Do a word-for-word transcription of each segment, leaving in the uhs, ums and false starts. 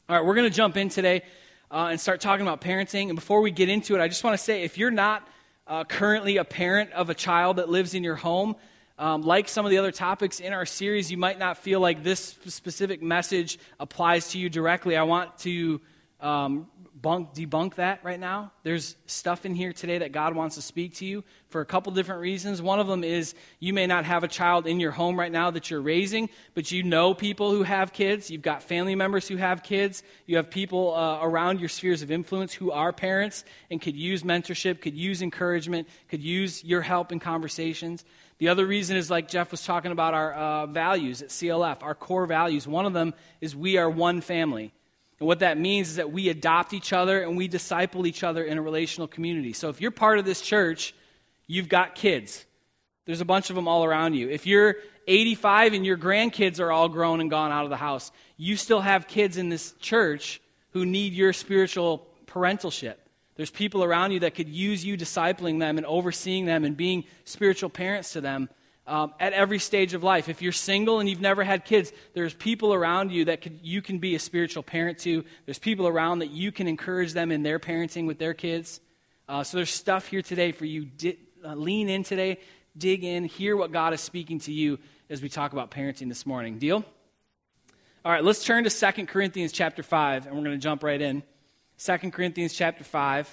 All right, we're going to jump in today uh, and start talking about parenting. And before we get into it, I just want to say, if you're not uh, currently a parent of a child that lives in your home, um, like some of the other topics in our series, you might not feel like this specific message applies to you directly. I want to um, bunk, debunk that right now. There's stuff in here today that God wants to speak to you for a couple different reasons. One of them is you may not have a child in your home right now that you're raising, but you know people who have kids. You've got family members who have kids. You have people uh, around your spheres of influence who are parents and could use mentorship, could use encouragement, could use your help in conversations. The other reason is, like Jeff was talking about, our uh, values at C L F, our core values. One of them is we are one family. And what that means is that we adopt each other and we disciple each other in a relational community. So if you're part of this church, you've got kids. There's a bunch of them all around you. If you're eighty-five and your grandkids are all grown and gone out of the house, you still have kids in this church who need your spiritual parentalship. There's people around you that could use you discipling them and overseeing them and being spiritual parents to them um, at every stage of life. If you're single and you've never had kids, there's people around you that could, you can be a spiritual parent to. There's people around that you can encourage them in their parenting with their kids. Uh, so there's stuff here today for you. Di- uh, lean in today, dig in, hear what God is speaking to you as we talk about parenting this morning. Deal? All right, let's turn to Second Corinthians chapter five, and we're going to jump right in. Second Corinthians chapter five.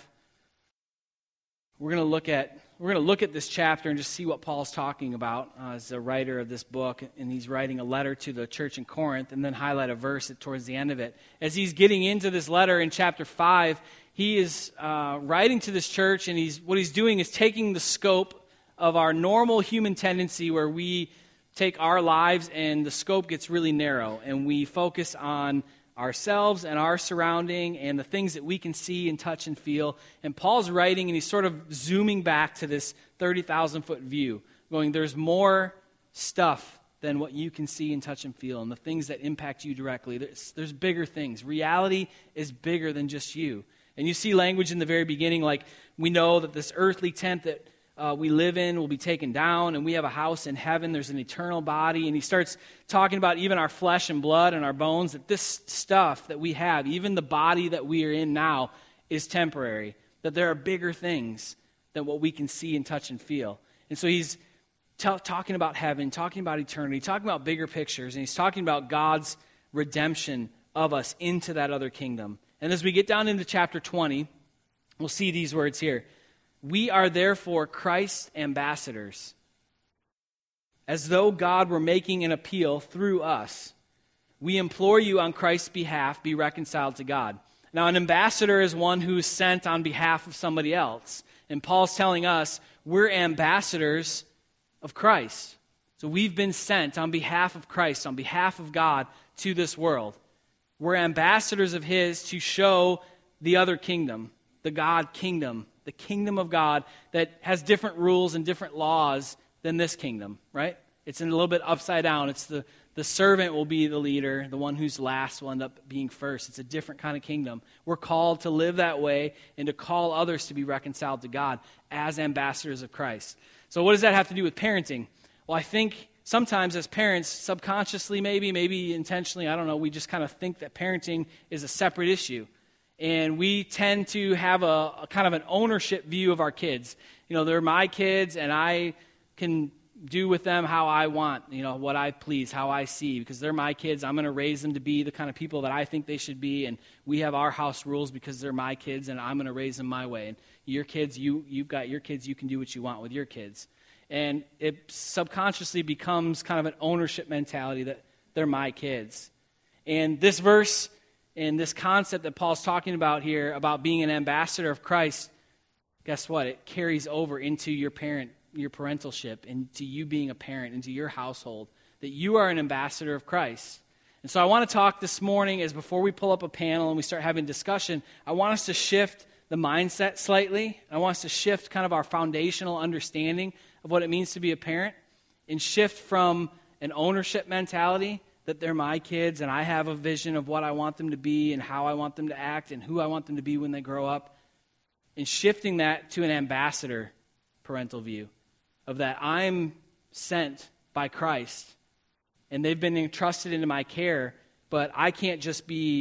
We're going to look at we're going to look at this chapter and just see what Paul's talking about uh, as a writer of this book, and he's writing a letter to the church in Corinth, and then highlight a verse towards the end of it. As he's getting into this letter in chapter five, he is uh, writing to this church, and he's what he's doing is taking the scope of our normal human tendency, where we take our lives and the scope gets really narrow, and we focus on ourselves and our surrounding and the things that we can see and touch and feel. And Paul's writing, and he's sort of zooming back to this thirty thousand foot view, going, there's more stuff than what you can see and touch and feel, and the things that impact you directly. There's, there's bigger things. Reality is bigger than just you. And you see language in the very beginning, like we know that this earthly tent that Uh, we live in will be taken down, and we have a house in heaven. There's an eternal body. And he starts talking about even our flesh and blood and our bones, that this stuff that we have, even the body that we are in now, is temporary, that there are bigger things than what we can see and touch and feel. And so he's t- talking about heaven, talking about eternity, talking about bigger pictures, and he's talking about God's redemption of us into that other kingdom. And as we get down into chapter twenty, we'll see these words here. We are therefore Christ's ambassadors, as though God were making an appeal through us. We implore you on Christ's behalf, be reconciled to God. Now, an ambassador is one who is sent on behalf of somebody else. And Paul's telling us we're ambassadors of Christ. So we've been sent on behalf of Christ, on behalf of God, to this world. We're ambassadors of His to show the other kingdom, the God kingdom, the kingdom of God that has different rules and different laws than this kingdom, right? It's in a little bit upside down. It's the, the servant will be the leader. The one who's last will end up being first. It's a different kind of kingdom. We're called to live that way and to call others to be reconciled to God as ambassadors of Christ. So what does that have to do with parenting? Well, I think sometimes as parents, subconsciously maybe, maybe intentionally, I don't know, we just kind of think that parenting is a separate issue. And we tend to have a, a kind of an ownership view of our kids. You know, they're my kids, and I can do with them how I want, you know, what I please, how I see, because they're my kids. I'm going to raise them to be the kind of people that I think they should be, and we have our house rules because they're my kids, and I'm going to raise them my way. And your kids, you, you've got your kids, you can do what you want with your kids. And it subconsciously becomes kind of an ownership mentality that they're my kids. And this verse and this concept that Paul's talking about here, about being an ambassador of Christ, guess what? It carries over into your parent, your parentalship, into you being a parent, into your household, that you are an ambassador of Christ. And so I want to talk this morning, as before we pull up a panel and we start having discussion, I want us to shift the mindset slightly. I want us to shift kind of our foundational understanding of what it means to be a parent, and shift from an ownership mentality that they're my kids and I have a vision of what I want them to be and how I want them to act and who I want them to be when they grow up, and shifting that to an ambassador parental view of that I'm sent by Christ and they've been entrusted into my care, but I can't just be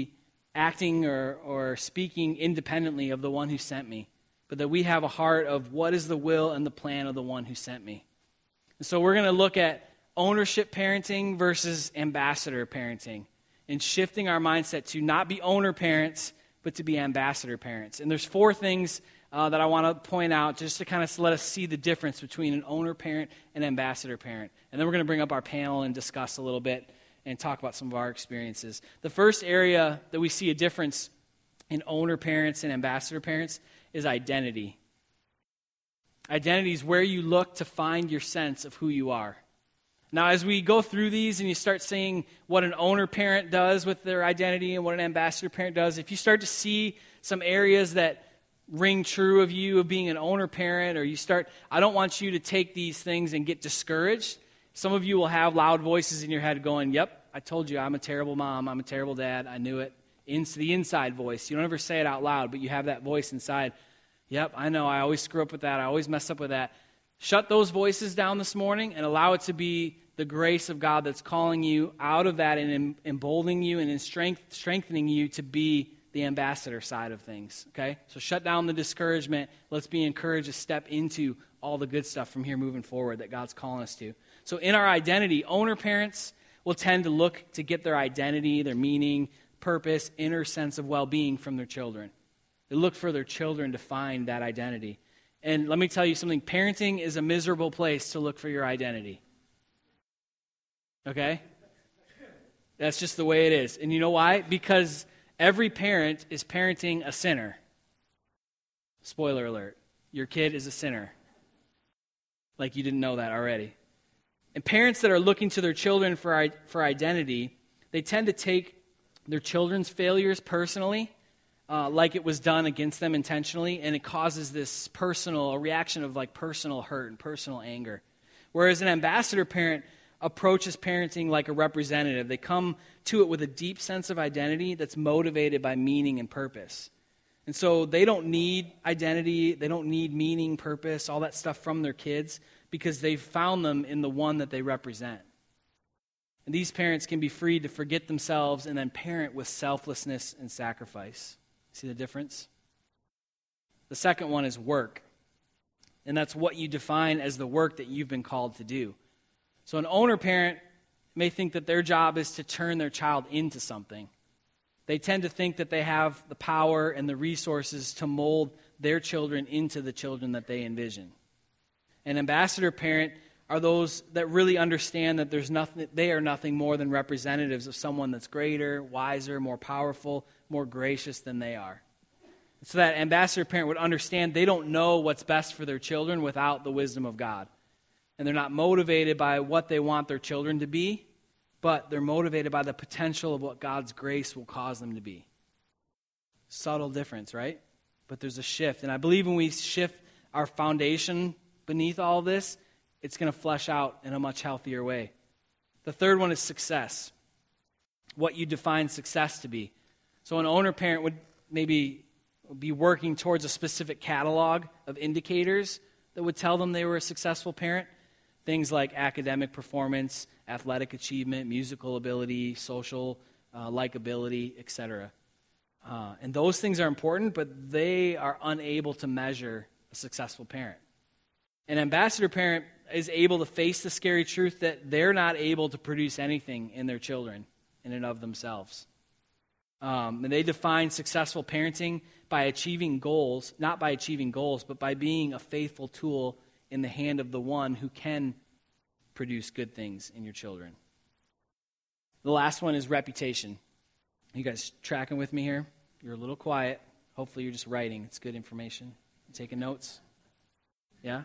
acting or, or speaking independently of the one who sent me, but that we have a heart of what is the will and the plan of the one who sent me. And so we're going to look at ownership parenting versus ambassador parenting, and shifting our mindset to not be owner parents, but to be ambassador parents. And there's four things uh, that I want to point out just to kind of let us see the difference between an owner parent and ambassador parent. And then we're going to bring up our panel and discuss a little bit and talk about some of our experiences. The first area that we see a difference in owner parents and ambassador parents is identity. Identity is where you look to find your sense of who you are. Now, as we go through these and you start seeing what an owner parent does with their identity and what an ambassador parent does, if you start to see some areas that ring true of you of being an owner parent, or you start, I don't want you to take these things and get discouraged. Some of you will have loud voices in your head going, yep, I told you I'm a terrible mom, I'm a terrible dad, I knew it. It's the inside voice. You don't ever say it out loud, but you have that voice inside. Yep, I know, I always screw up with that, I always mess up with that. Shut those voices down this morning and allow it to be the grace of God that's calling you out of that and emboldening you and in strength, strengthening you to be the ambassador side of things, okay? So shut down the discouragement. Let's be encouraged to step into all the good stuff from here moving forward that God's calling us to. So in our identity, owner parents will tend to look to get their identity, their meaning, purpose, inner sense of well-being from their children. They look for their children to find that identity. And let me tell you something, parenting is a miserable place to look for your identity. Okay? That's just the way it is. And you know why? Because every parent is parenting a sinner. Spoiler alert. Your kid is a sinner. Like you didn't know that already. And parents that are looking to their children for, for identity, they tend to take their children's failures personally, Uh, like it was done against them intentionally, and it causes this personal, a reaction of like personal hurt and personal anger. Whereas an ambassador parent approaches parenting like a representative. They come to it with a deep sense of identity that's motivated by meaning and purpose. And so they don't need identity, they don't need meaning, purpose, all that stuff from their kids, because they've found them in the one that they represent. And these parents can be free to forget themselves and then parent with selflessness and sacrifice. See the difference? The second one is work. And that's what you define as the work that you've been called to do. So an owner parent may think that their job is to turn their child into something. They tend to think that they have the power and the resources to mold their children into the children that they envision. An ambassador parent are those that really understand that there's nothing, they are nothing more than representatives of someone that's greater, wiser, more powerful, more gracious than they are. So that ambassador parent would understand they don't know what's best for their children without the wisdom of God. And they're not motivated by what they want their children to be, but they're motivated by the potential of what God's grace will cause them to be. Subtle difference, right? But there's a shift. And I believe when we shift our foundation beneath all of this, it's going to flesh out in a much healthier way. The third one is success. What you define success to be. So an owner parent would maybe be working towards a specific catalog of indicators that would tell them they were a successful parent. Things like academic performance, athletic achievement, musical ability, social uh, likability, et cetera. Uh, and those things are important, but they are unable to measure a successful parent. An ambassador parent is able to face the scary truth that they're not able to produce anything in their children in and of themselves. Um, and they define successful parenting by achieving goals, not by achieving goals, but by being a faithful tool in the hand of the one who can produce good things in your children. The last one is reputation. You guys tracking with me here? You're a little quiet. Hopefully you're just writing. It's good information. You taking notes? Yeah?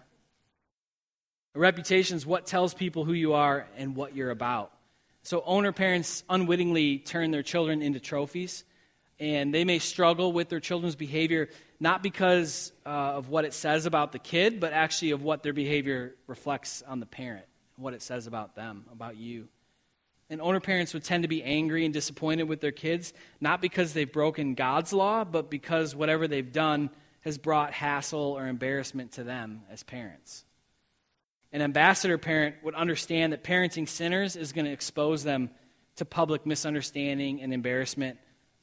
A reputation is what tells people who you are and what you're about. So owner parents unwittingly turn their children into trophies, and they may struggle with their children's behavior not because uh, of what it says about the kid, but actually of what their behavior reflects on the parent, what it says about them, about you. And owner parents would tend to be angry and disappointed with their kids, not because they've broken God's law, but because whatever they've done has brought hassle or embarrassment to them as parents. An ambassador parent would understand that parenting sinners is going to expose them to public misunderstanding and embarrassment,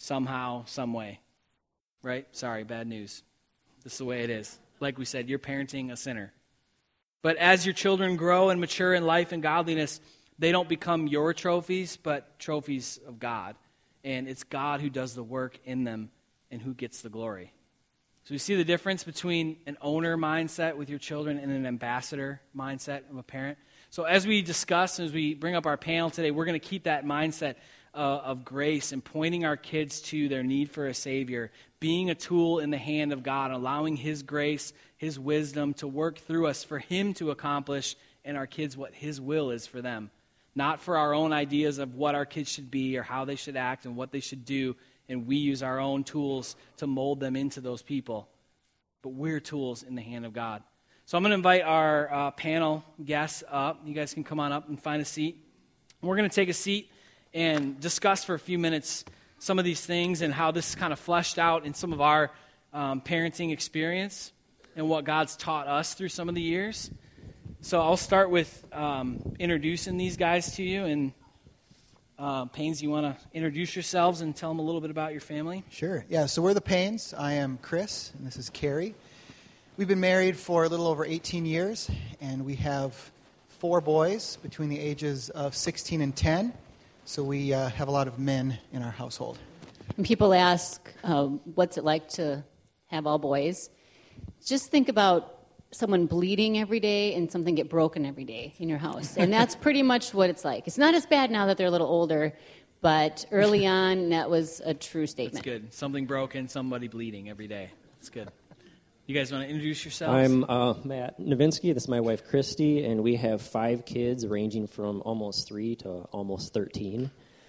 somehow, some way. Right? Sorry, bad news. This is the way it is. Like we said, you're parenting a sinner. But as your children grow and mature in life and godliness, they don't become your trophies, but trophies of God. And it's God who does the work in them and who gets the glory. So we see the difference between an owner mindset with your children and an ambassador mindset of a parent. So as we discuss, as we bring up our panel today, we're going to keep that mindset uh, of grace and pointing our kids to their need for a Savior, being a tool in the hand of God, allowing His grace, His wisdom to work through us for Him to accomplish in our kids what His will is for them. Not for our own ideas of what our kids should be or how they should act and what they should do, and we use our own tools to mold them into those people. But we're tools in the hand of God. So I'm going to invite our uh, panel guests up. You guys can come on up and find a seat. We're going to take a seat and discuss for a few minutes some of these things and how this is kind of fleshed out in some of our um, parenting experience and what God's taught us through some of the years. So I'll start with um, introducing these guys to you. And uh, Paynes, you want to introduce yourselves and tell them a little bit about your family? Sure. Yeah, so we're the Paynes. I am Chris, and this is Carrie. We've been married for a little over eighteen years, and we have four boys between the ages of sixteen and ten. So we uh, have a lot of men in our household. When people ask, uh, what's it like to have all boys? Just think about someone bleeding every day and something get broken every day in your house. And that's pretty much what it's like. It's not as bad now that they're a little older, but early on, that was a true statement. That's good. Something broken, somebody bleeding every day. That's good. You guys want to introduce yourselves? I'm uh, Matt Novinsky. This is my wife, Christy, and we have five kids ranging from almost three to almost thirteen.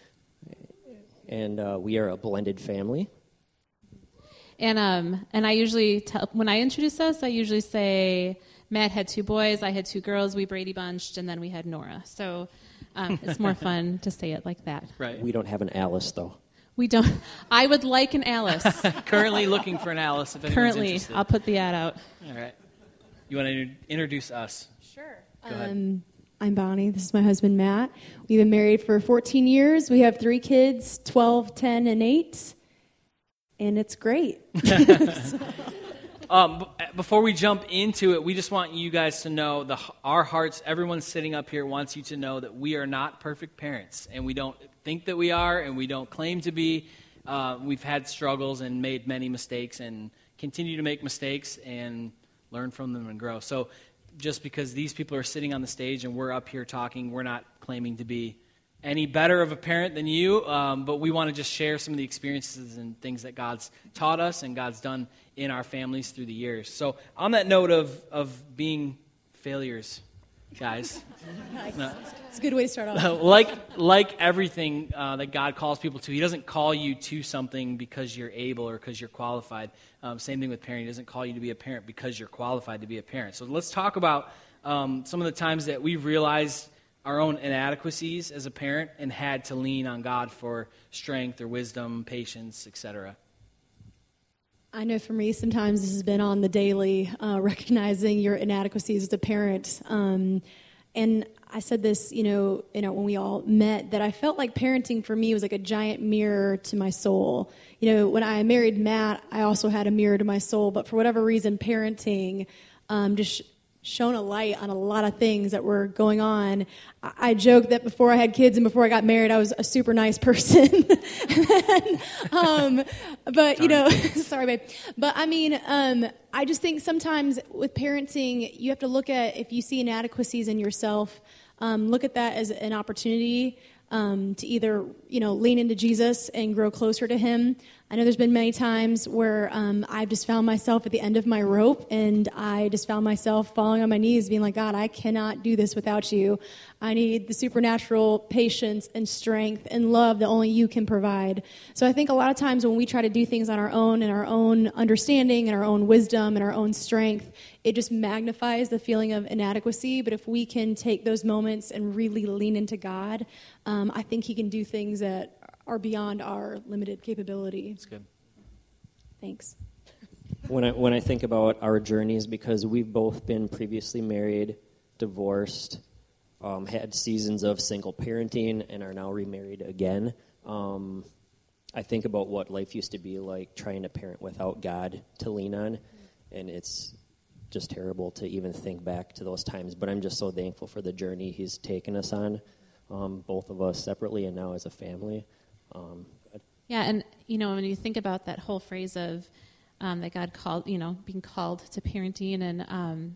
And uh, we are a blended family. And um, and I usually tell, when I introduce us, I usually say Matt had two boys, I had two girls, we Brady bunched, and then we had Nora. So um, it's more fun to say it like that. Right. We don't have an Alice, though. We don't. I would like an Alice. Currently looking for an Alice. If anyone's Currently, interested. I'll put the ad out. All right. You want to introduce us? Sure. Go ahead. Um, I'm Bonnie. This is my husband, Matt. We've been married for fourteen years. We have three kids, twelve, ten, and eight. And it's great. um, b- before we jump into it, we just want you guys to know, the our hearts, everyone sitting up here wants you to know that we are not perfect parents. And we don't think that we are, and we don't claim to be. Uh, we've had struggles and made many mistakes and continue to make mistakes and learn from them and grow. So just because these people are sitting on the stage and we're up here talking, we're not claiming to be any better of a parent than you, um, but we want to just share some of the experiences and things that God's taught us and God's done in our families through the years. So on that note of, of being failures, guys. Nice. No, It's a good way to start off. like like everything uh, that God calls people to, He doesn't call you to something because you're able or because you're qualified. Um, same thing with parenting. He doesn't call you to be a parent because you're qualified to be a parent. So let's talk about um, some of the times that we've realized our own inadequacies as a parent and had to lean on God for strength or wisdom, patience, et cetera. I know for me, sometimes this has been on the daily, uh, recognizing your inadequacies as a parent. Um, and I said this, you know, you know, when we all met, that I felt like parenting for me was like a giant mirror to my soul. You know, when I married Matt, I also had a mirror to my soul. But for whatever reason, parenting um, just shone a light on a lot of things that were going on. I, I joke that before I had kids and before I got married, I was a super nice person. then, um, but, you know, sorry, babe. But, I mean, um, I just think sometimes with parenting, you have to look at, if you see inadequacies in yourself, um, look at that as an opportunity um, to either, you know, lean into Jesus and grow closer to Him. I know there's been many times where um, I've just found myself at the end of my rope, and I just found myself falling on my knees being like, God, I cannot do this without you. I need the supernatural patience and strength and love that only you can provide. So I think a lot of times when we try to do things on our own and our own understanding and our own wisdom and our own strength, it just magnifies the feeling of inadequacy. But if we can take those moments and really lean into God, um, I think He can do things that are beyond our limited capability. That's good. Thanks. When I when I think about our journeys, because we've both been previously married, divorced, um, had seasons of single parenting, and are now remarried again. Um, I think about what life used to be like trying to parent without God to lean on, and it's just terrible to even think back to those times. But I'm just so thankful for the journey He's taken us on, um, both of us separately and now as a family. Um, yeah, and you know, when you think about that whole phrase of um, that God called, you know, being called to parenting, and um,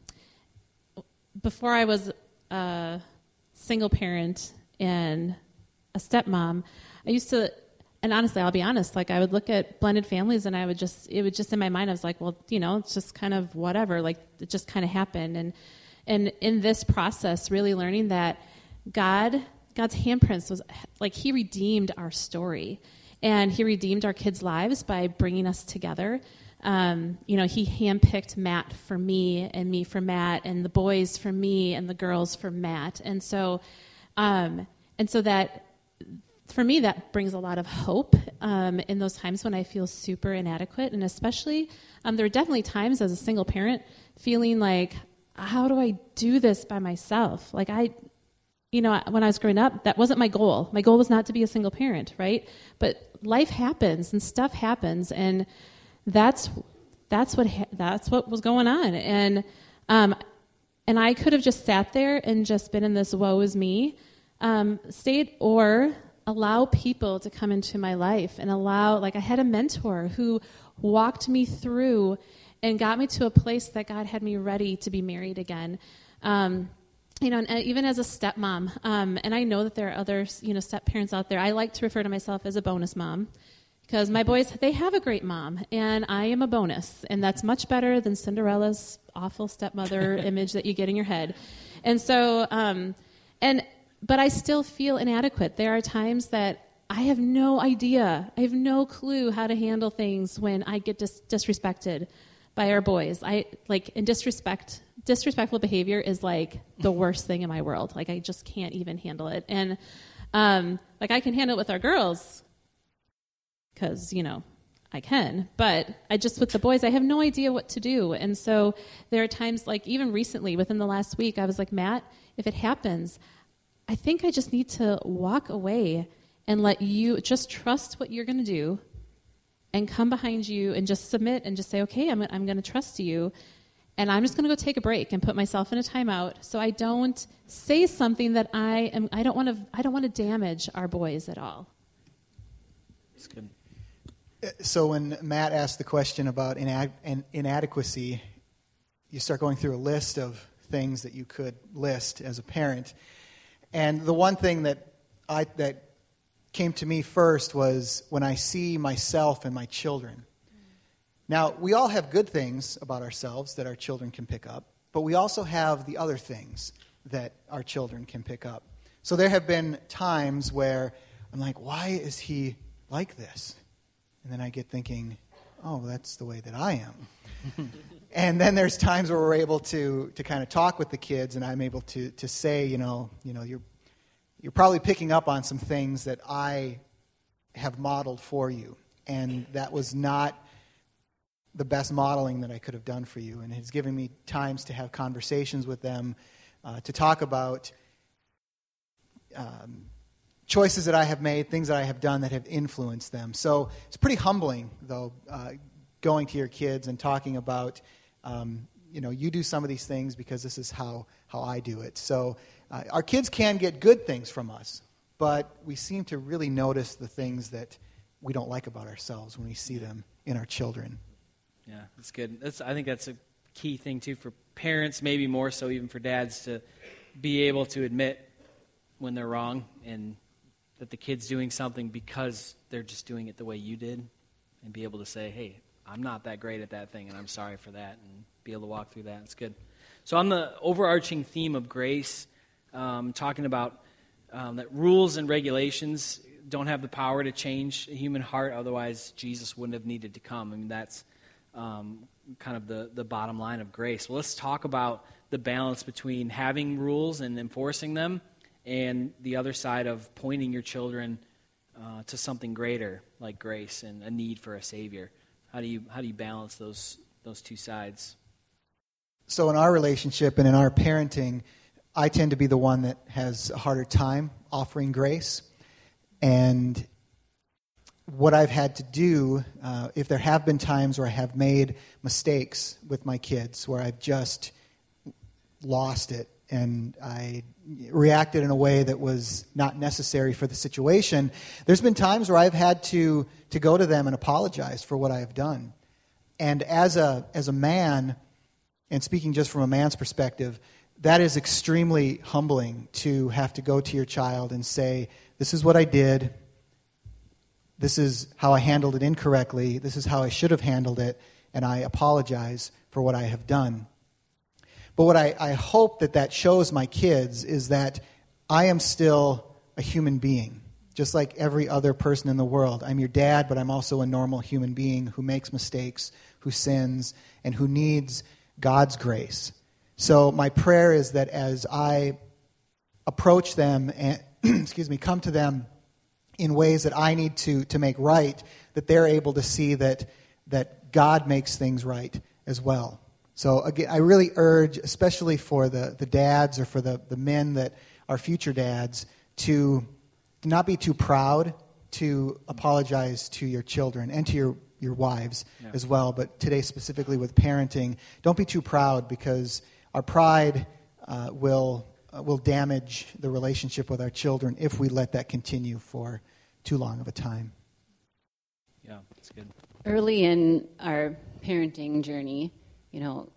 before I was a single parent and a stepmom, I used to. And honestly, I'll be honest, like I would look at blended families and I would just, it would just in my mind, I was like, well, you know, it's just kind of whatever, like it just kind of happened. And, and in this process, really learning that God, God's handprints was like, He redeemed our story and He redeemed our kids' lives by bringing us together. Um, you know, He handpicked Matt for me and me for Matt and the boys for me and the girls for Matt. And so, um, and so that, for me, that brings a lot of hope um, in those times when I feel super inadequate. And especially, um, there are definitely times as a single parent feeling like, how do I do this by myself? Like I, you know, when I was growing up, that wasn't my goal. My goal was not to be a single parent, right? But life happens and stuff happens. And that's that's what ha- that's what was going on. And um, and I could have just sat there and just been in this woe is me um, state, or allow people to come into my life and allow, like I had a mentor who walked me through and got me to a place that God had me ready to be married again. Um, you know, and even as a stepmom, um, and I know that there are other, you know, step parents out there. I like to refer to myself as a bonus mom because my boys, they have a great mom and I am a bonus, and that's much better than Cinderella's awful stepmother image that you get in your head. And so, um, and But I still feel inadequate. There are times that I have no idea. I have no clue how to handle things when I get dis- disrespected by our boys. I like, and disrespect, disrespectful behavior is like the worst thing in my world. Like I just can't even handle it. And um, like I can handle it with our girls because, you know, I can. But I just, with the boys, I have no idea what to do. And so there are times like even recently within the last week, I was like, Matt, if it happens, I think I just need to walk away and let you just trust what you're going to do and come behind you and just submit and just say, okay, I'm, I'm going to trust you. And I'm just going to go take a break and put myself in a timeout so I don't say something that I am, I don't want to, I don't want to damage our boys at all. That's good. So when Matt asked the question about inad- inadequacy, you start going through a list of things that you could list as a parent. And the one thing that I that came to me first was when I see myself and my children. Now, we all have good things about ourselves that our children can pick up, but we also have the other things that our children can pick up. So there have been times where I'm like, why is he like this? And then I get thinking, oh, that's the way that I am. And then there's times where we're able to to kind of talk with the kids, and I'm able to to say, you know, you know, you're you're probably picking up on some things that I have modeled for you, and that was not the best modeling that I could have done for you. And it's given me times to have conversations with them, uh, to talk about um, choices that I have made, things that I have done that have influenced them. So it's pretty humbling, though, uh, going to your kids and talking about, um, you know, you do some of these things because this is how, how I do it. So uh, our kids can get good things from us, but we seem to really notice the things that we don't like about ourselves when we see them in our children. Yeah, that's good. That's, I think that's a key thing, too, for parents, maybe more so even for dads, to be able to admit when they're wrong and that the kid's doing something because they're just doing it the way you did, and be able to say, hey, I'm not that great at that thing, and I'm sorry for that, and be able to walk through that. It's good. So on the overarching theme of grace, um, talking about um, that rules and regulations don't have the power to change a human heart, otherwise Jesus wouldn't have needed to come. I mean, that's um, kind of the, the bottom line of grace. Well, let's talk about the balance between having rules and enforcing them, and the other side of pointing your children uh, to something greater, like grace and a need for a Savior. How do you how do you balance those those two sides? So in our relationship and in our parenting, I tend to be the one that has a harder time offering grace. And what I've had to do, uh, if there have been times where I have made mistakes with my kids, where I've just lost it and I reacted in a way that was not necessary for the situation, there's been times where I've had to to go to them and apologize for what I have done. And as a as a man, and speaking just from a man's perspective, that is extremely humbling to have to go to your child and say, this is what I did, this is how I handled it incorrectly, this is how I should have handled it, and I apologize for what I have done. But what I, I hope that that shows my kids is that I am still a human being, just like every other person in the world. I'm your dad, but I'm also a normal human being who makes mistakes, who sins, and who needs God's grace. So my prayer is that as I approach them and excuse me, come to them in ways that I need to to make right, that they're able to see that that God makes things right as well. So again, I really urge, especially for the, the dads or for the, the men that are future dads, to not be too proud to apologize to your children and to your, your wives yeah. as well. But today specifically with parenting, don't be too proud, because our pride uh, will uh, will damage the relationship with our children if we let that continue for too long of a time. Yeah, that's good. Early in our parenting journey, you know,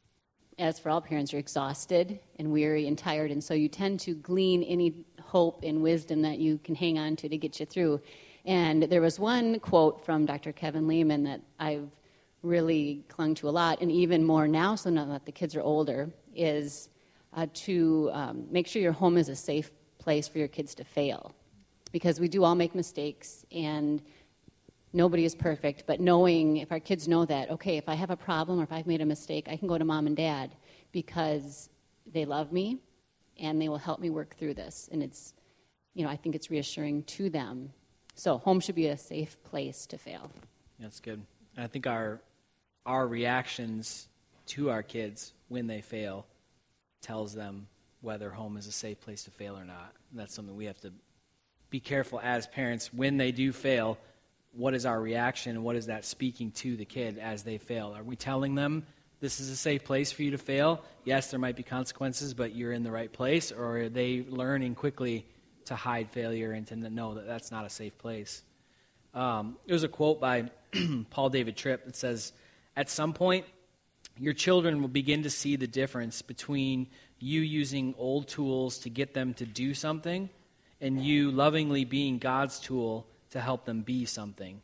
as for all parents, you're exhausted and weary and tired, and so you tend to glean any hope and wisdom that you can hang on to to get you through. And there was one quote from Doctor Kevin Lehman that I've really clung to a lot, and even more now, so now that the kids are older, is uh, to um, make sure your home is a safe place for your kids to fail. Because we do all make mistakes, and nobody is perfect, but knowing, if our kids know that, okay, if I have a problem or if I've made a mistake, I can go to mom and dad because they love me and they will help me work through this. And it's, you know, I think it's reassuring to them. So home should be a safe place to fail. That's good. And I think our our reactions to our kids when they fail tells them whether home is a safe place to fail or not. And that's something we have to be careful as parents when they do fail. What is our reaction, and what is that speaking to the kid as they fail? Are we telling them this is a safe place for you to fail? Yes, there might be consequences, but you're in the right place. Or are they learning quickly to hide failure and to know that that's not a safe place? Um, there's a quote by Paul David Tripp that says, at some point, your children will begin to see the difference between you using old tools to get them to do something and you lovingly being God's tool to help them be something.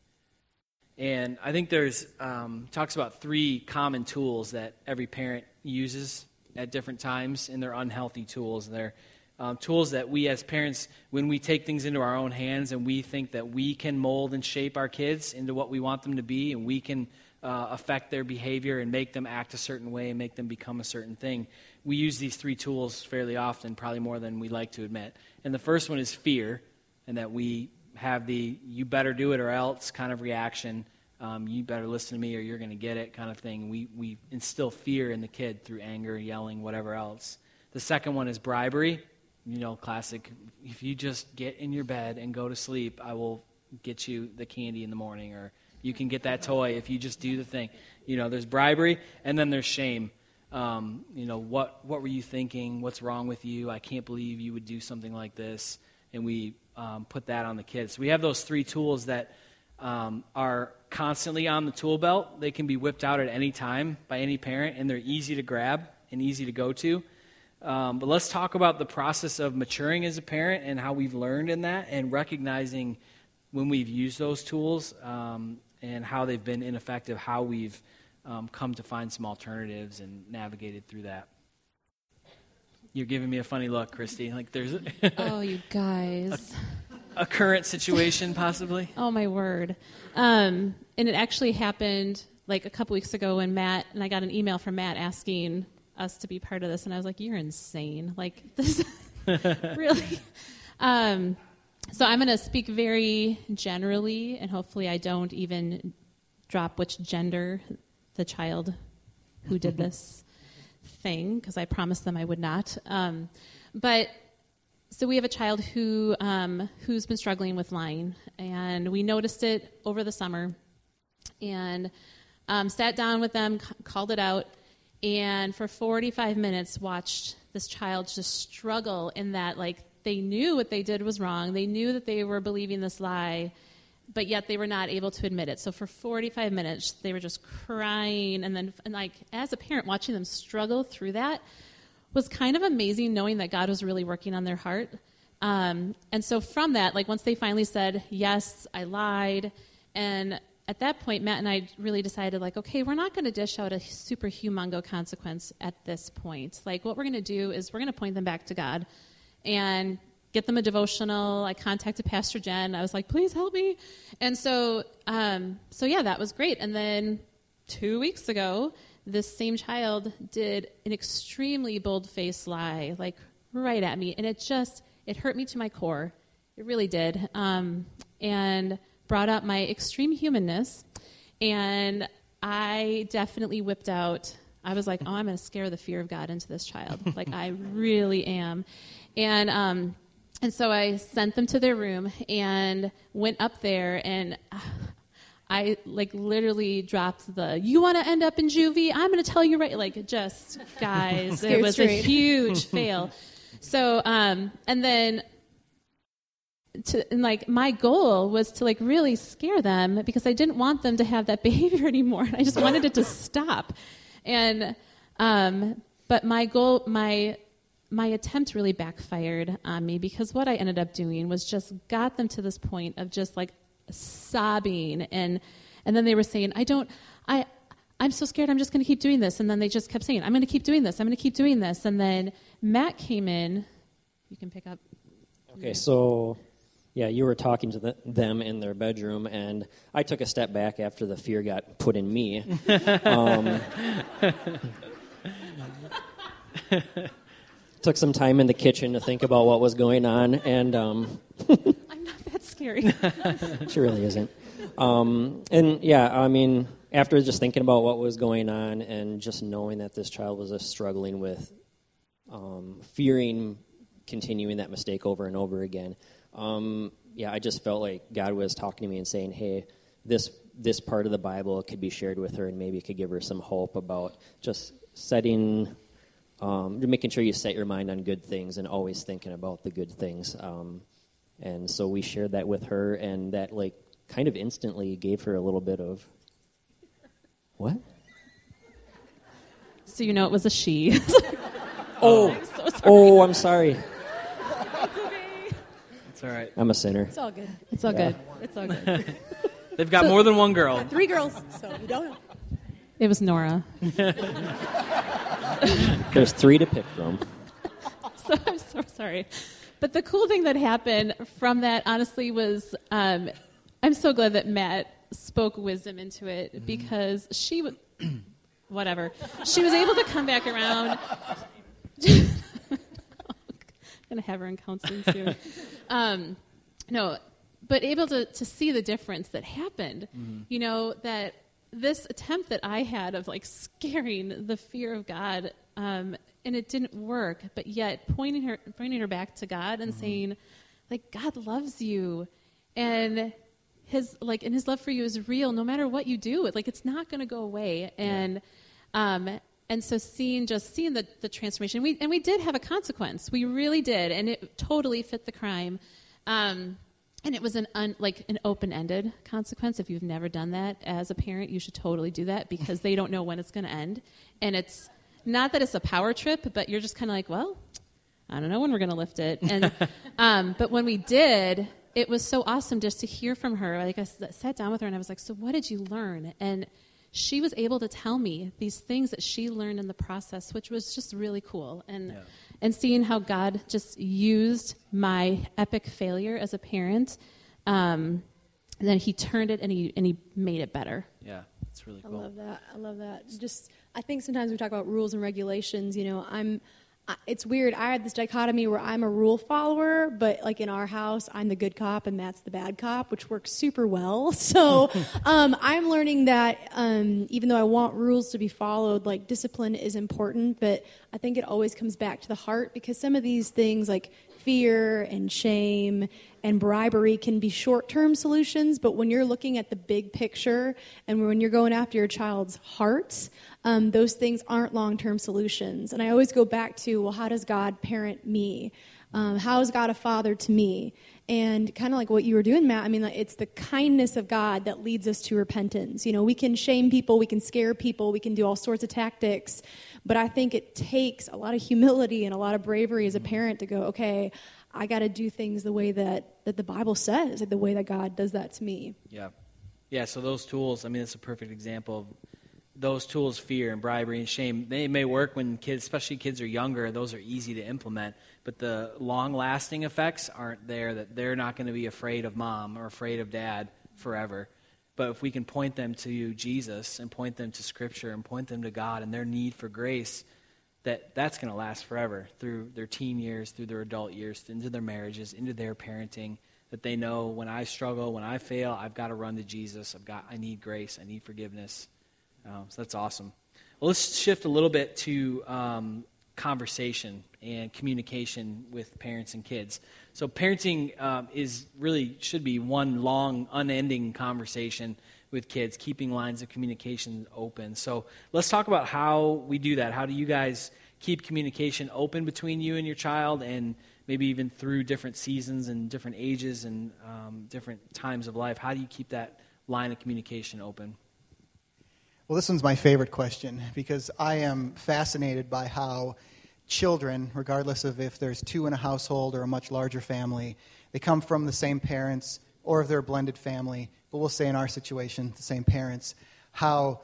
And I think there's, um, talks about three common tools that every parent uses at different times, and they're unhealthy tools. They're um, tools that we as parents, when we take things into our own hands and we think that we can mold and shape our kids into what we want them to be, and we can uh, affect their behavior and make them act a certain way and make them become a certain thing. We use these three tools fairly often, probably more than we like to admit. And the first one is fear, and that we have the you better do it or else kind of reaction. Um, you better listen to me or you're going to get it kind of thing. We we instill fear in the kid through anger, yelling, whatever else. The second one is bribery. You know, classic. If you just get in your bed and go to sleep, I will get you the candy in the morning, or you can get that toy if you just do the thing. You know, there's bribery, and then there's shame. Um, you know, what what were you thinking? What's wrong with you? I can't believe you would do something like this. And we um, put that on the kids. So we have those three tools that um, are constantly on the tool belt. They can be whipped out at any time by any parent, and they're easy to grab and easy to go to. Um, but let's talk about the process of maturing as a parent and how we've learned in that, and recognizing when we've used those tools um, and how they've been ineffective, how we've um, come to find some alternatives and navigated through that. You're giving me a funny look, Christy. Like there's oh, you guys. A, a current situation, possibly. Oh, my word. Um, and it actually happened like a couple weeks ago when Matt, and I got an email from Matt asking us to be part of this, and I was like, you're insane. Like, this really? Um, so I'm going to speak very generally, and hopefully I don't even drop which gender the child who did this thing, because I promised them I would not. Um, but so we have a child who um, who's been struggling with lying, and we noticed it over the summer, and um, sat down with them, c- called it out, and for forty-five minutes watched this child just struggle in that, like, they knew what they did was wrong. They knew that they were believing this lie, but yet they were not able to admit it. So for forty-five minutes, they were just crying, and then, and like, as a parent, watching them struggle through that was kind of amazing, knowing that God was really working on their heart. Um, and so from that, like, once they finally said, yes, I lied, and at that point, Matt and I really decided, like, okay, we're not going to dish out a super humongo consequence at this point. Like, what we're going to do is we're going to point them back to God and get them a devotional. I contacted Pastor Jen. I was like, please help me. And so, um, so yeah, that was great. And then two weeks ago, this same child did an extremely bold-faced lie, like right at me. And it just, it hurt me to my core. It really did. Um, and brought up my extreme humanness. And I definitely whipped out, I was like, oh, I'm going to scare the fear of God into this child. Like, I really am. And um, and so I sent them to their room and went up there, and uh, I, like, literally dropped the, you want to end up in juvie? I'm going to tell you right. Like, just, guys, it was straight. A huge fail. So, um, and then, to, and like, my goal was to, like, really scare them, because I didn't want them to have that behavior anymore. I just wanted it to stop. And, um, but my goal, my, my attempt really backfired on me, because what I ended up doing was just got them to this point of just, like, sobbing, and and then they were saying, I don't, I, I'm so scared, I'm just going to keep doing this. And then they just kept saying, I'm going to keep doing this, I'm going to keep doing this. And then Matt came in. You can pick up. Okay, so, yeah, you were talking to the, them in their bedroom, and I took a step back after the fear got put in me. um, took some time in the kitchen to think about what was going on, and um, I'm not that scary. She really isn't. Um, and yeah, I mean, after just thinking about what was going on and just knowing that this child was just struggling with um, fearing continuing that mistake over and over again, um, yeah, I just felt like God was talking to me and saying, hey, this this part of the Bible could be shared with her, and maybe it could give her some hope about just setting, um, making sure you set your mind on good things and always thinking about the good things. Um, and so we shared that with her, and that, like, kind of instantly gave her a little bit of, what? So you know it was a she. oh, I'm so sorry. oh, I'm sorry. It's okay. It's all right. I'm a sinner. It's all good. It's all Yeah. good. It's all good. They've got more than one girl. Three girls, so you don't know. It was Nora. There's three to pick from. So I'm so sorry. But the cool thing that happened from that, honestly, was um, I'm so glad that Matt spoke wisdom into it, mm-hmm. because she was, whatever, she was able to come back around. I'm going to have her in counseling soon. Um, no, but able to, to see the difference that happened. Mm-hmm. You know, that this attempt that I had of, like, scaring the fear of God, um, and it didn't work, but yet pointing her pointing her back to God and mm-hmm. saying, like, God loves you, and his like and his love for you is real no matter what you do. Like, it's not going to go away. And yeah. um and so seeing just seeing the, the transformation, we and we did have a consequence. We really did, and it totally fit the crime. Um and it was an un, like an open-ended consequence. If you've never done that as a parent, you should totally do that, because they don't know when it's going to end. And it's not that it's a power trip, but you're just kind of like, well, I don't know when we're going to lift it. And um, but when we did, it was so awesome just to hear from her. Like, I sat down with her and I was like, so what did you learn? And she was able to tell me these things that she learned in the process, which was just really cool. And yeah. and seeing how God just used my epic failure as a parent, um, and then he turned it and he and he made it better. Yeah, it's really cool. I love that. I love that. Just, I think sometimes we talk about rules and regulations. You know, I'm. I, it's weird. I had this dichotomy where I'm a rule follower, but, like, in our house, I'm the good cop and Matt's the bad cop, which works super well. So um, I'm learning that um, even though I want rules to be followed, like, discipline is important, but I think it always comes back to the heart, because some of these things, like fear and shame and bribery can be short-term solutions, but when you're looking at the big picture and when you're going after your child's heart, um, those things aren't long-term solutions. And I always go back to, well, how does God parent me? Um, how is God a father to me? And kind of like what you were doing, Matt, I mean, like, it's the kindness of God that leads us to repentance. You know, we can shame people, we can scare people, we can do all sorts of tactics, but I think it takes a lot of humility and a lot of bravery as a parent to go, okay, I got to do things the way that, that the Bible says, like the way that God does that to me. Yeah. Yeah, so those tools, I mean, it's a perfect example of those tools, fear and bribery and shame. They may work when kids, especially kids are younger, those are easy to implement, but the long-lasting effects aren't there, that they're not going to be afraid of mom or afraid of dad forever. But if we can point them to Jesus and point them to Scripture and point them to God and their need for grace, that that's going to last forever through their teen years, through their adult years, into their marriages, into their parenting, that they know when I struggle, when I fail, I've got to run to Jesus. I've got, I need grace. I need forgiveness. Um, so that's awesome. Well, let's shift a little bit to um, conversation and communication with parents and kids. So parenting um, is really should be one long, unending conversation with kids, keeping lines of communication open. So let's talk about how we do that. How do you guys keep communication open between you and your child, and maybe even through different seasons and different ages and um, different times of life? How do you keep that line of communication open? Well, this one's my favorite question because I am fascinated by how children, regardless of if there's two in a household or a much larger family, they come from the same parents, or if they're a blended family, but we'll say in our situation, the same parents, how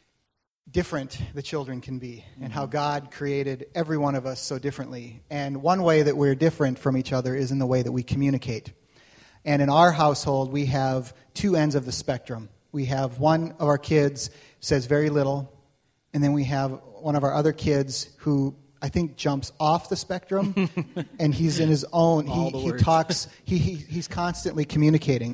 different the children can be and how God created every one of us so differently. And one way that we're different from each other is in the way that we communicate. And in our household, we have two ends of the spectrum. We have one of our kids says very little, and then we have one of our other kids who I think jumps off the spectrum, and he's in his own, he, he talks, he, he he's constantly communicating.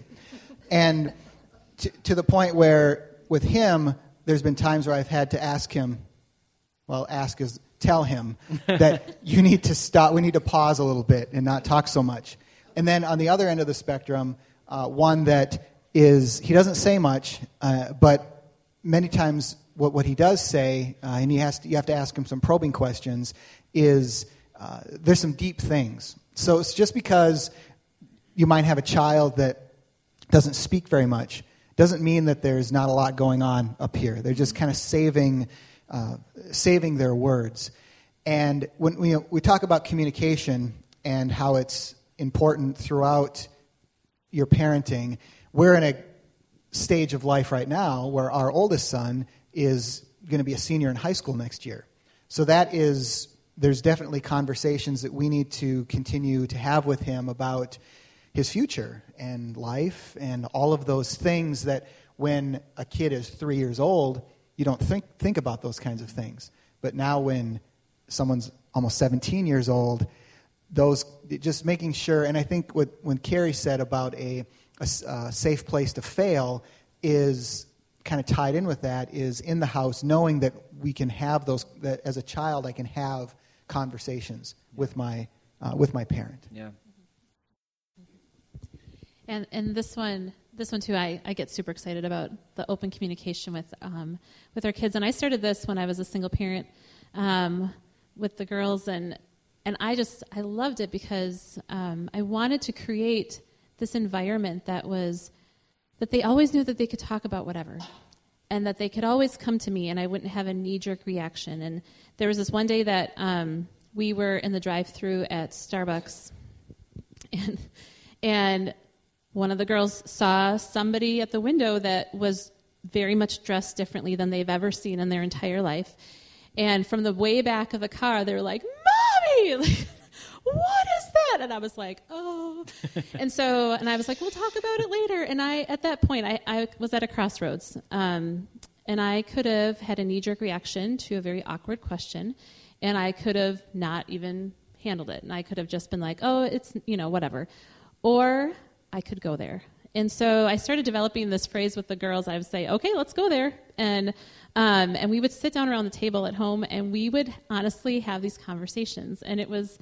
And to, to the point where with him, there's been times where I've had to ask him, well, ask is tell him that you need to stop, we need to pause a little bit and not talk so much. And then on the other end of the spectrum, uh, one that is, he doesn't say much, uh, but many times what, what he does say, uh, and he has to, you have to ask him some probing questions, is uh, there's some deep things. So it's just because you might have a child that doesn't speak very much doesn't mean that there's not a lot going on up here. They're just kind of saving uh, saving their words. And when we, you know, we talk about communication and how it's important throughout your parenting, we're in a stage of life right now where our oldest son is going to be a senior in high school next year. So that is, there's definitely conversations that we need to continue to have with him about his future and life and all of those things that when a kid is three years old, you don't think think about those kinds of things. But now when someone's almost seventeen years old, those just making sure, and I think what when Carrie said about a, a, a safe place to fail is kind of tied in with that, is in the house knowing that we can have those, that as a child I can have conversations with my uh, with my parent. Yeah. And and this one, this one too, I, I get super excited about the open communication with um, with our kids. And I started this when I was a single parent um, with the girls, and and I just I loved it because um, I wanted to create this environment that was that they always knew that they could talk about whatever, and that they could always come to me, and I wouldn't have a knee-jerk reaction. And there was this one day that um, we were in the drive-thru at Starbucks, and and. One of the girls saw somebody at the window that was very much dressed differently than they've ever seen in their entire life. And from the way back of the car, they were like, "Mommy, like, what is that?" And I was like, "Oh." And so, and I was like, "We'll talk about it later." And I, at that point, I, I was at a crossroads. Um, and I could have had a knee-jerk reaction to a very awkward question. And I could have not even handled it. And I could have just been like, "Oh, it's, you know, whatever." Or I could go there. And so I started developing this phrase with the girls. I would say, "Okay, let's go there." And um, and we would sit down around the table at home, and we would honestly have these conversations. And it was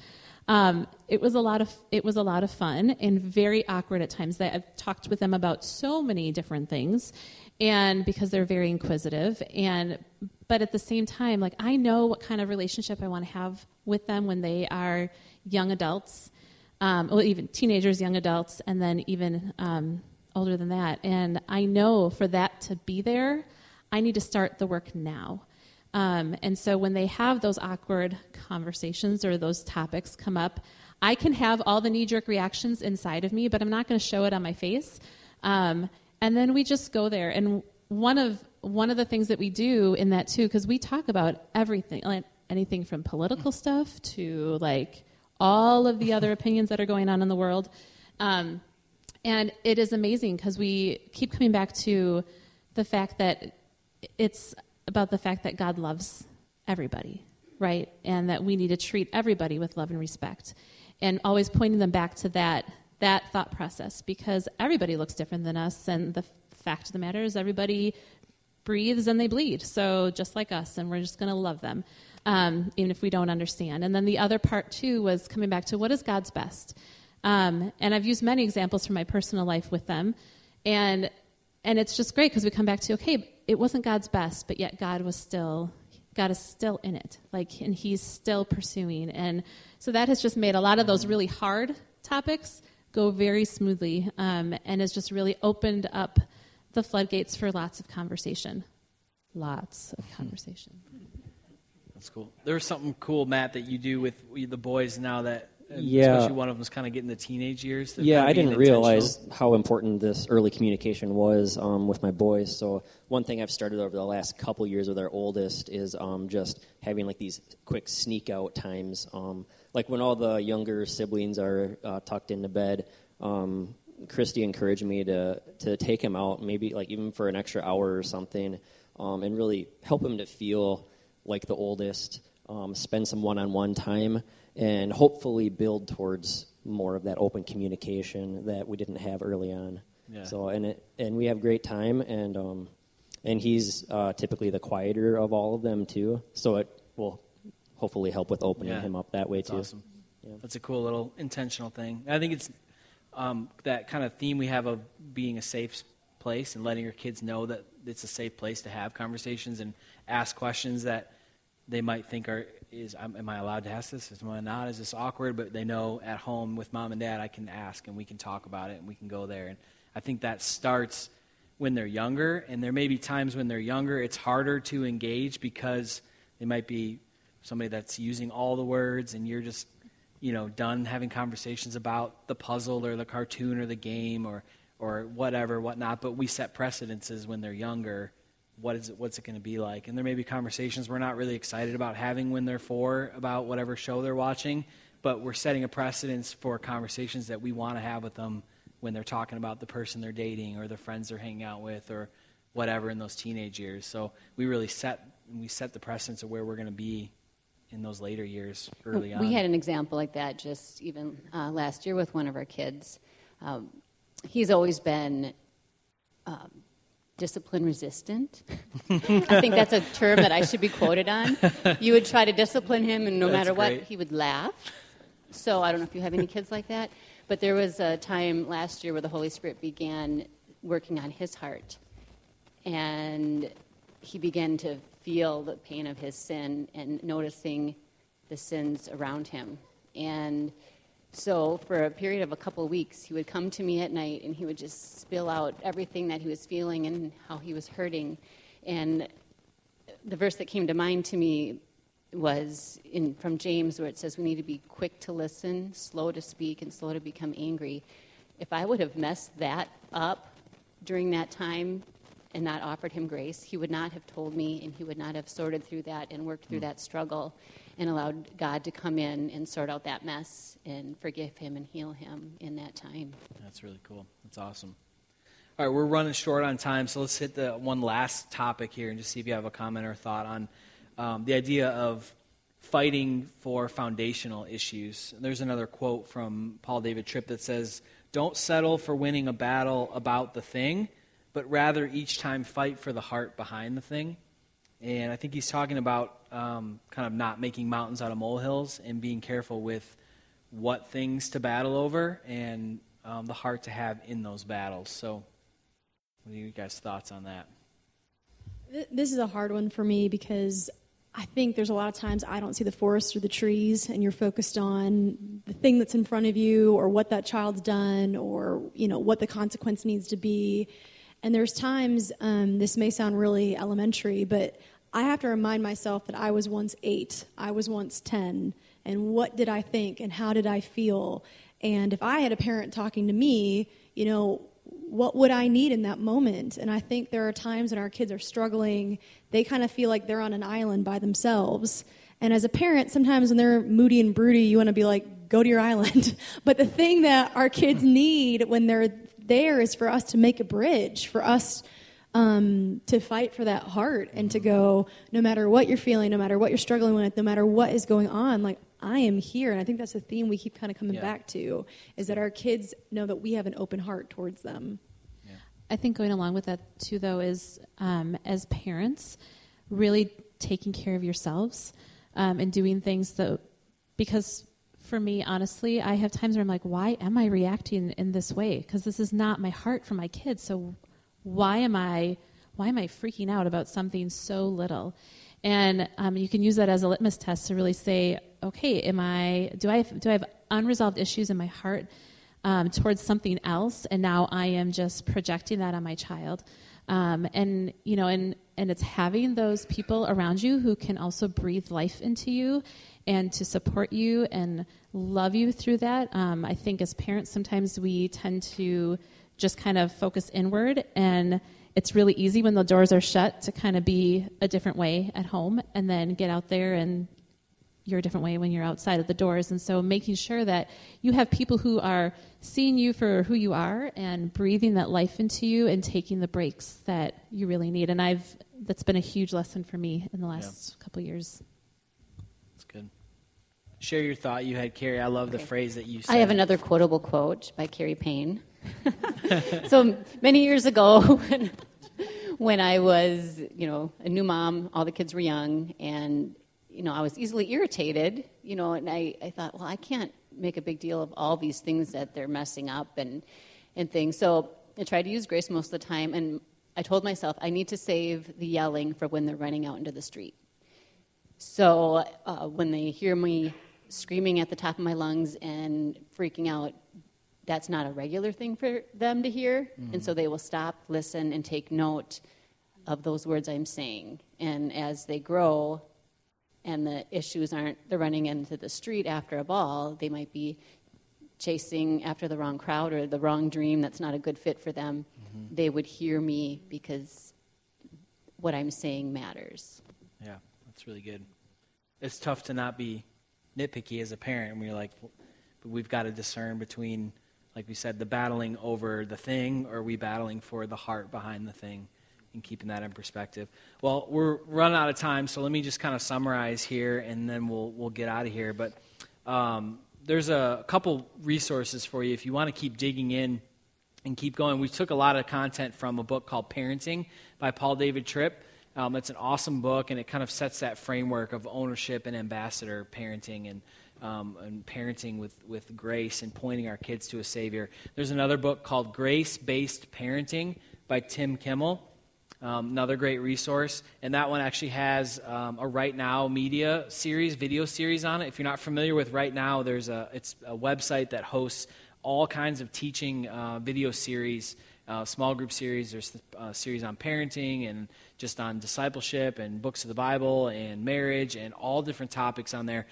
Um, it was a lot of it was a lot of fun and very awkward at times. That I've talked with them about so many different things, and because they're very inquisitive, and but at the same time, like I know what kind of relationship I want to have with them when they are young adults, um, well, even teenagers, young adults, and then even um, older than that. And I know for that to be there, I need to start the work now. Um, and so when they have those awkward conversations or those topics come up, I can have all the knee-jerk reactions inside of me, but I'm not going to show it on my face. Um, and then we just go there. And one of one of the things that we do in that too, because we talk about everything, like anything from political stuff to like all of the other opinions that are going on in the world. Um, and it is amazing because we keep coming back to the fact that it's about the fact that God loves everybody, right? And that we need to treat everybody with love and respect. And always pointing them back to that that thought process, because everybody looks different than us, and the fact of the matter is everybody breathes and they bleed, so just like us, and we're just going to love them, um, even if we don't understand. And then the other part, too, was coming back to what is God's best. Um, and I've used many examples from my personal life with them, and and it's just great because we come back to, okay, it wasn't God's best, but yet God was still, God is still in it, like, and He's still pursuing. And so that has just made a lot of those really hard topics go very smoothly, um, and has just really opened up the floodgates for lots of conversation. Lots of conversation. That's cool. There's something cool, Matt, that you do with the boys now that, Yeah. especially one of them's kind of getting the teenage years. Yeah, kind of I being didn't realize how important this early communication was um, with my boys. So one thing I've started over the last couple years with our oldest is um, just having like these quick sneak out times. Um, like when all the younger siblings are uh, tucked into bed, um, Christy encouraged me to to take him out, maybe like even for an extra hour or something, um, and really help him to feel like the oldest, um, spend some one-on-one time, and hopefully build towards more of that open communication that we didn't have early on. Yeah. So and it, and we have great time, and um, and he's uh, typically the quieter of all of them too. So it will hopefully help with opening Yeah. him up that way That's too. awesome. Yeah. That's a cool little intentional thing. I think it's um, that kind of theme we have of being a safe place and letting your kids know that it's a safe place to have conversations and ask questions that they might think are, is am I allowed to ask this? Am I not? Is this awkward? But they know at home with mom and dad I can ask and we can talk about it and we can go there. And I think that starts when they're younger, and there may be times when they're younger it's harder to engage because they might be somebody that's using all the words and you're just, you know, done having conversations about the puzzle or the cartoon or the game or or whatever, whatnot. But we set precedences when they're younger. What is it? What's it going to be like? And there may be conversations we're not really excited about having when they're four about whatever show they're watching, but we're setting a precedence for conversations that we want to have with them when they're talking about the person they're dating or the friends they're hanging out with or whatever in those teenage years. So we really set we set the precedence of where we're going to be in those later years early on. We had an example like that just even uh, last year with one of our kids. Um, he's always been um, discipline resistant. I think that's a term that I should be quoted on. You would try to discipline him, and no That's matter great. what, he would laugh. So I don't know if you have any kids like that. But there was a time last year where the Holy Spirit began working on his heart. And he began to feel the pain of his sin and noticing the sins around him. And so for a period of a couple of weeks, he would come to me at night and he would just spill out everything that he was feeling and how he was hurting. And the verse that came to mind to me was in from James, where it says we need to be quick to listen, slow to speak, and slow to become angry. If I would have messed that up during that time and not offered him grace, he would not have told me, and he would not have sorted through that and worked through mm. that struggle and allowed God to come in and sort out that mess and forgive him and heal him in that time. That's really cool. That's awesome. All right, we're running short on time, so let's hit the one last topic here and just see if you have a comment or thought on um, the idea of fighting for foundational issues. There's another quote from Paul David Tripp that says, "Don't settle for winning a battle about the thing, but rather each time fight for the heart behind the thing." And I think he's talking about um, kind of not making mountains out of molehills and being careful with what things to battle over and um, the heart to have in those battles. So what are you guys' thoughts on that? This is a hard one for me because I think there's a lot of times I don't see the forest through the trees, and you're focused on the thing that's in front of you or what that child's done or, you know, what the consequence needs to be. And there's times, um, this may sound really elementary, but I have to remind myself that I was once eight, I was once ten, and what did I think and how did I feel? And if I had a parent talking to me, you know, what would I need in that moment? And I think there are times when our kids are struggling, they kind of feel like they're on an island by themselves. And as a parent, sometimes when they're moody and broody, you want to be like, go to your island. But the thing that our kids need when they're there is for us to make a bridge, for us um, to fight for that heart and to go, no matter what you're feeling, no matter what you're struggling with, no matter what is going on, like, I am here. And I think that's a theme we keep kind of coming yeah. back to, is that our kids know that we have an open heart towards them. Yeah. I think going along with that, too, though, is um, as parents, really taking care of yourselves um, and doing things that, because for me, honestly, I have times where I'm like, why am I reacting in this way? Because this is not my heart for my kids. So why am I, why am I freaking out about something so little? And um, you can use that as a litmus test to really say, okay, am I? Do I have, do I have unresolved issues in my heart um, towards something else? And now I am just projecting that on my child. Um, and you know, and and it's having those people around you who can also breathe life into you, and to support you and love you through that. Um, I think as parents, sometimes we tend to just kind of focus inward, and it's really easy when the doors are shut to kind of be a different way at home, and then get out there and you're a different way when you're outside of the doors. And so making sure that you have people who are seeing you for who you are and breathing that life into you and taking the breaks that you really need. And I've that's been a huge lesson for me in the last yeah. couple of years. That's good. Share your thought you had, Carrie. I love okay. the phrase that you said. I have another quotable quote by Carrie Payne. So many years ago, when, when I was, you know, a new mom, all the kids were young, and you know, I was easily irritated, you know, and I, I thought, well, I can't make a big deal of all these things that they're messing up and, and things. So I tried to use grace most of the time, and I told myself I need to save the yelling for when they're running out into the street. So uh, when they hear me screaming at the top of my lungs and freaking out, that's not a regular thing for them to hear, mm-hmm. and so they will stop, listen, and take note of those words I'm saying. And as they grow, and the issues aren't they're running into the street after a ball, they might be chasing after the wrong crowd or the wrong dream that's not a good fit for them. Mm-hmm. They would hear me because what I'm saying matters. Yeah, that's really good. It's tough to not be nitpicky as a parent, and we're like, but we've got to discern between, like we said, the battling over the thing, or are we battling for the heart behind the thing? And keeping that in perspective. Well, we're running out of time, so let me just kind of summarize here, and then we'll we'll get out of here. But um, there's a couple resources for you if you want to keep digging in and keep going. We took a lot of content from a book called Parenting by Paul David Tripp. Um, it's an awesome book, and it kind of sets that framework of ownership and ambassador parenting and um, and parenting with, with grace and pointing our kids to a Savior. There's another book called Grace-Based Parenting by Tim Kimmel. Um, another great resource, and that one actually has um, a Right Now media series, video series on it. If you're not familiar with Right Now, there's a it's a website that hosts all kinds of teaching uh, video series, uh, small group series. There's a series on parenting and just on discipleship and books of the Bible and marriage and all different topics on there.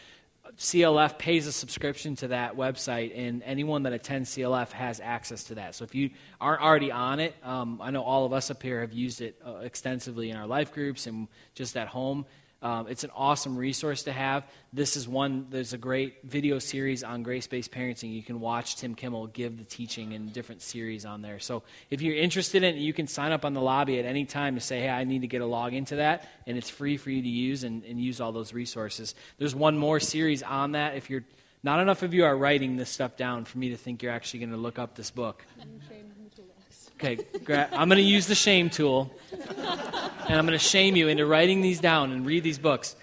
C L F pays a subscription to that website, and anyone that attends C L F has access to that. So if you aren't already on it, um, I know all of us up here have used it uh, extensively in our life groups and just at home. Um, it's an awesome resource to have. This is one, there's a great video series on grace-based parenting. You can watch Tim Kimmel give the teaching in different series on there. So if you're interested in it, you can sign up on the lobby at any time to say, hey, I need to get a log into that, and it's free for you to use and, and use all those resources. There's one more series on that. If you're, not enough of you are writing this stuff down for me to think you're actually going to look up this book. Okay, I'm going to use the shame tool, and I'm going to shame you into writing these down and read these books.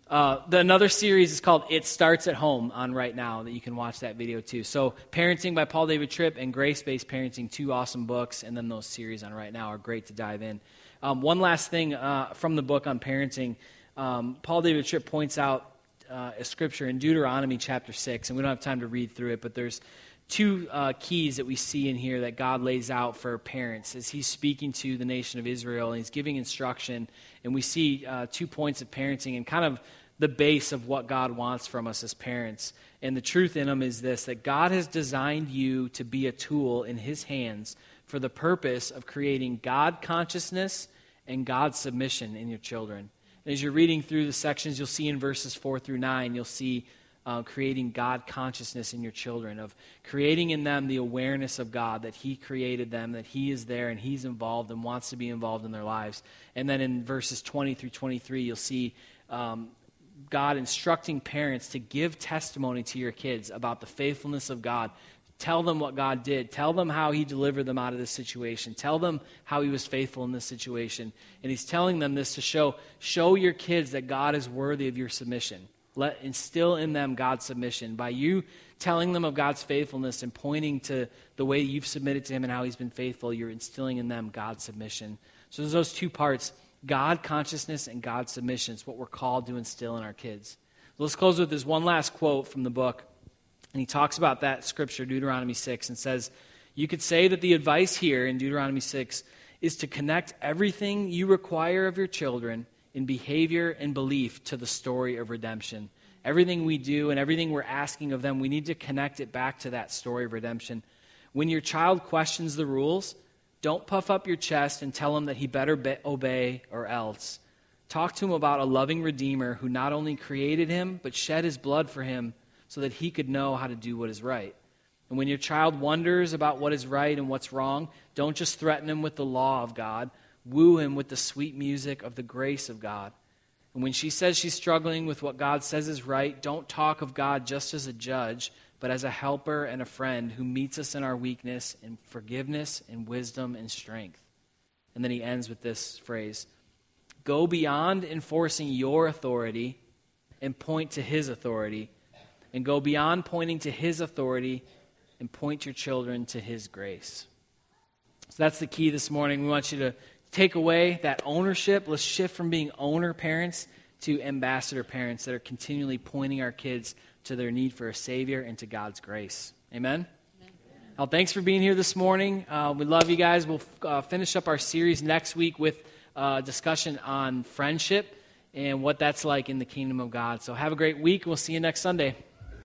Uh, the another series is called It Starts at Home on right now that you can watch that video too. So Parenting by Paul David Tripp and Grace-Based Parenting, two awesome books, and then those series on right now are great to dive in. Um, one last thing uh, from the book on parenting, um, Paul David Tripp points out uh, a scripture in Deuteronomy chapter six, and we don't have time to read through it, but there's two uh, keys that we see in here that God lays out for parents as he's speaking to the nation of Israel, and he's giving instruction, and we see uh, two points of parenting and kind of the base of what God wants from us as parents. And the truth in them is this, that God has designed you to be a tool in his hands for the purpose of creating God consciousness and God submission in your children. And as you're reading through the sections, you'll see in verses four through nine, you'll see Uh, creating God consciousness in your children, of creating in them the awareness of God, that he created them, that he is there and he's involved and wants to be involved in their lives. And then in verses twenty through twenty-three, you'll see um, God instructing parents to give testimony to your kids about the faithfulness of God. Tell them what God did. Tell them how he delivered them out of this situation. Tell them how he was faithful in this situation. And he's telling them this to show, show your kids that God is worthy of your submission. Let instill in them God's submission. By you telling them of God's faithfulness and pointing to the way you've submitted to him and how he's been faithful, you're instilling in them God's submission. So there's those two parts, God consciousness and God submission. It's what we're called to instill in our kids. So let's close with this one last quote from the book. And he talks about that scripture, Deuteronomy six, and says, you could say that the advice here in Deuteronomy six is to connect everything you require of your children in behavior and belief to the story of redemption. Everything we do and everything we're asking of them, we need to connect it back to that story of redemption. When your child questions the rules, don't puff up your chest and tell him that he better be- obey or else. Talk to him about a loving Redeemer who not only created him, but shed his blood for him so that he could know how to do what is right. And when your child wonders about what is right and what's wrong, don't just threaten him with the law of God. Woo him with the sweet music of the grace of God. And when she says she's struggling with what God says is right, don't talk of God just as a judge, but as a helper and a friend who meets us in our weakness in forgiveness and wisdom and strength. And then he ends with this phrase, go beyond enforcing your authority and point to his authority, and go beyond pointing to his authority and point your children to his grace. So that's the key this morning. We want you to take away that ownership. Let's shift from being owner parents to ambassador parents that are continually pointing our kids to their need for a Savior and to God's grace. Amen? Amen. Well, thanks for being here this morning. Uh, we love you guys. We'll uh, finish up our series next week with a discussion on friendship and what that's like in the kingdom of God. So have a great week. We'll see you next Sunday.